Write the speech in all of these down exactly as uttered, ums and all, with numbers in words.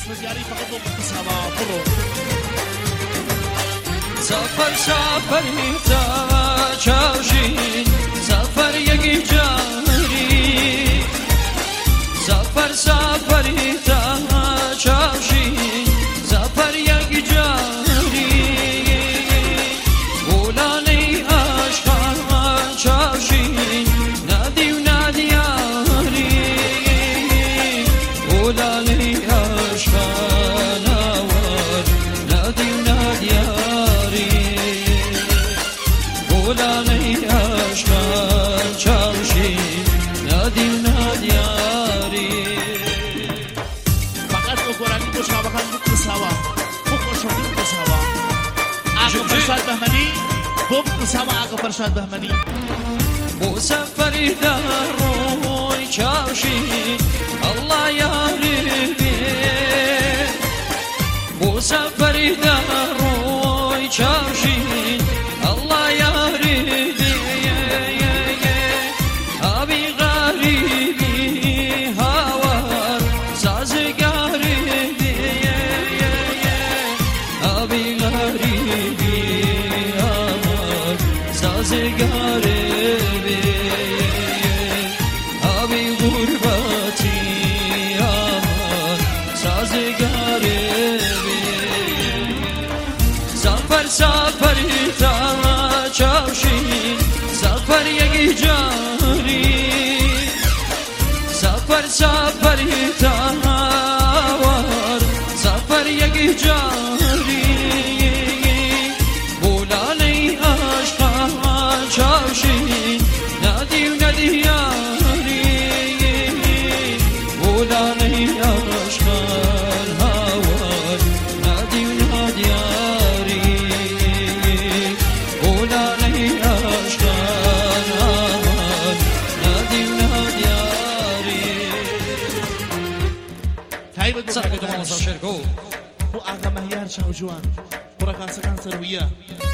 اسم زیاری فقط دو بکس هوا برو سفر سفر تا چاشین سفر یکی جاری سفر سفر تا چاشین سفر یکی جاری بولانی عشق چاشین نادی و نادیاری بولانی عشق نوار نادی و نادیاری بولانی عشق چاشین نادی و نادیاری فقط بگرانی مشابهت بکس هوا بخوشانی بکس هوا آقا فرشاد بهمنی بکس هوا آقا فرشاد بهمنی مسافری در روی چاشین الله یاری بی مسافری در روی چاشین الله یاری بی آبی غریبی هوا سازگاری بی آبی غریبی هوا سازگاری سفر تا چاشین سفر یکی جاری سفر سفر تا وار سفر یکی جاری بولانی عشق چاشین نادی و ندیاری بولانی عشق هوار نادی و ندیاری سرقة مصر شركو وآقا مهيار شاو جوان ورقا سكان سروية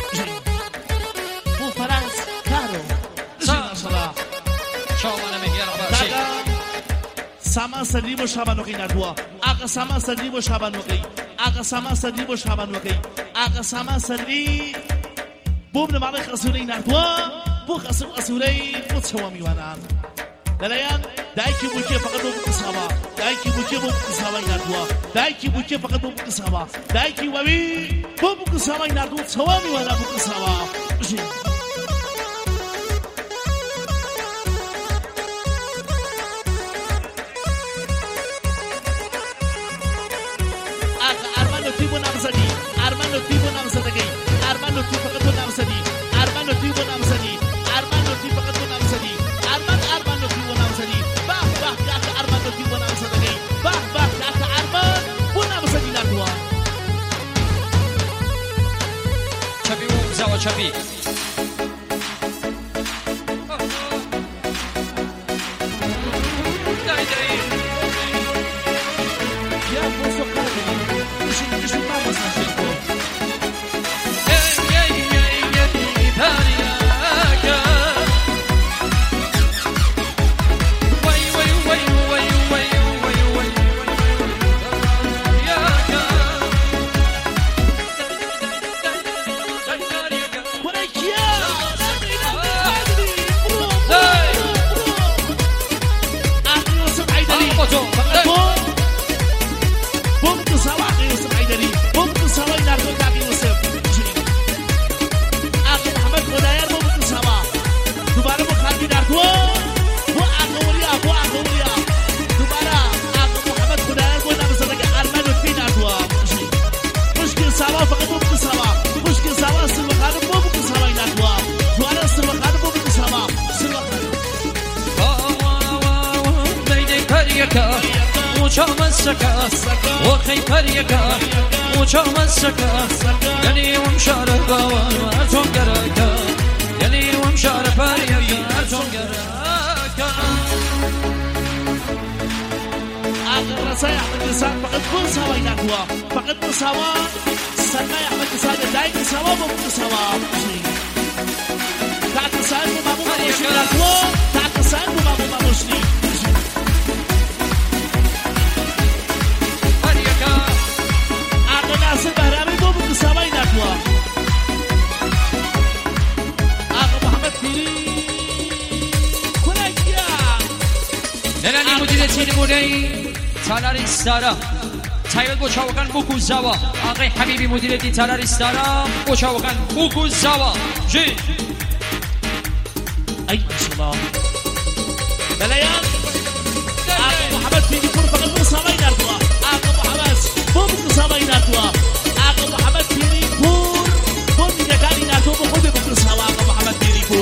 بو فرانس كارو جينا صلاة شاو أنا مهيار عباشي سامان سريب و شابان وقي نردوا آقا سامان سريب و شابان وقي آقا سامان سريب و شابان وقي آقا سامان سريب بو ابن مالك أسوري نردوا بو خسر أسوري فتسوا ميوانان دلائن دایکی بوچه فقط دو بکس هوا دایکی بوچه بو بکس هوا نردوا دایکی بوچه فقط دو بکس هوا دایکی وی بو بکس هوا نردوا سوا میوانا بکس هوا آقا ارمانو تیبو نامزدی ارمانو تیبو نامزدگی ارمانو تیب فقط دو نامزدی ارمانو تیبو نامزدی ارمانو تیب فقط دو نامزدی ارمان ارمانو تیبو نامزدی چپی و زوا چپی دای دای یا بوسو قادی میشه میشه ما مسافر کو ای ای ای ای پاریاکا وای وای وای وای وای وای وای یاکا موچا مسکا وخی پریکا موچا مسکا یعنی اون شار باوان ارتون گرکا یعنی اون شار پریکا ارتون گرکا آقا رسای احمد نسان فقط کن سوای نکوا فقط نسوا سلمای احمد نسان دای نسوا با نسوا تعال سان با مامو ماشی نکوا تعال سان با مامو ماشی پریکا گەورەی تالاری ستارە تایبەت بۆ چاوەکان بووک و زاوە ئاغای حەبیبی مدیرێتی تالاری ستارە بۆ چاوەکان بووک و زاوە ژێ ئەی ماشەڵڵا بەلایەن ئاغا محەممەد پیری پور فقط بۆ سامای نردووە ئاغا محەممەد بۆ بکو سامای نردووە ئاغا محەممەد پیری پور بۆ میرەکانی نردووە بۆ خۆ بێ بکو ساوە ئاغا محەممەد پیری پور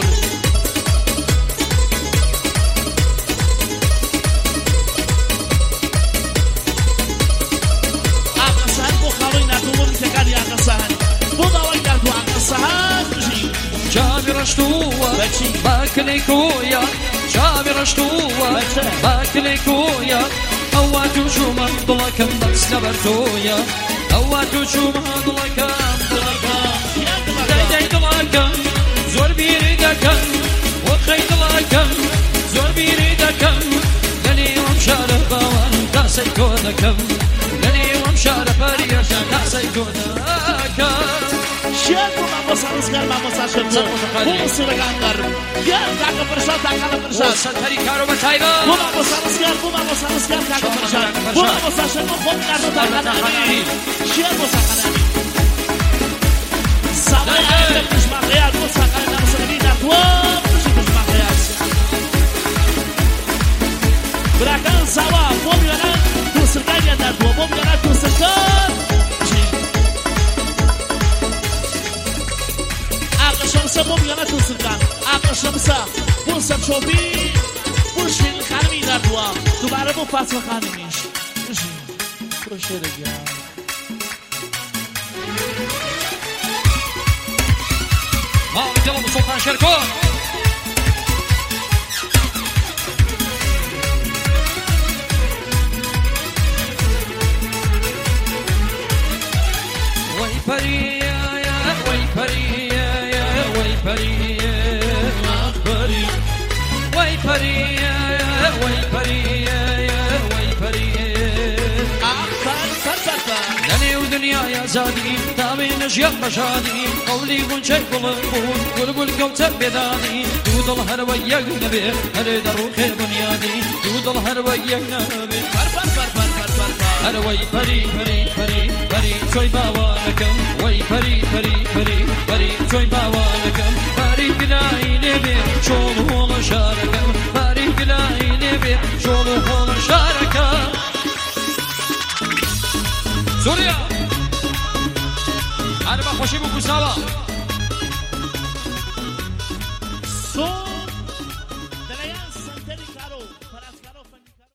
جامی رشتووە باکلێکۆیە جامی رشتووە باکلێکۆیە ئەوە تووشومە دڵەکەم دەست لەبەر تۆیە ئەوە تووشومە دڵەکەم دڵەکەم دەیدەی دڵەکەم زۆر بیری دەکەم وەخەی دڵەکەم زۆر بیری دەکەم لە نێوەم شارە باوان تاسەی تۆ دەکەم لە نێوەم شارە پەریەشە تاسەی تۆ دەکەم شیان بۆ مامۆستا ڕزگار مامۆستا شەرجەر بۆ سوورەکانگەر یان کاکە فرشاد کاکە فرشاد سەرتەری کارۆ بە تایبەت بۆ مامۆستا ڕزگار بۆ مامۆستا ڕزگار کاکە فرشاد بۆ مامۆستا شەرمە خۆم کاکە تاکەنانی شیان بۆ ساکەنانی ساڵای ئاگە پشماقەیان بۆ ساکەنانی نامەسەلەوی ناتوە پشی پشماقەیان براکان ساوا بۆ میوانان تووسرگانیان ناتوە بۆ میوانان تووسرگان شمسة بوم يانا توسركان آقا شمسة بو سبشوبي بو شيرين خانمي نردوا دوباره بو فاطمة خانميش برو شيرك يا ماڵی دڵم و سوڵتان شێرکۆ وەی پەریە وەی پەریە وەی پەریە ئەخبەری وەی پەریە وەی پەریە وەی پەریە لە نێو دنیای ئازادی دامێنە ژیان بەشادی قەولی غونچەی گوڵم بوون گولگول کەوتە بێدانی دوو دڵ هەروە یەک نەبێ هەرێ دەڕووخێ بنیادی دوو دڵ هەروە یەک نەبێ هەروەی پەری پەری پەری پەری تۆی باوانەکەم وەی پەری پەری پەری پەری تۆی باوانەکەم پەری گلای لێبێ شۆڵ و هۆڵە شارەکەم پەری گلای لێبێ شۆڵ و هۆڵە شارەکەم سووریا هەر بە خۆشی بکوساوە سۆ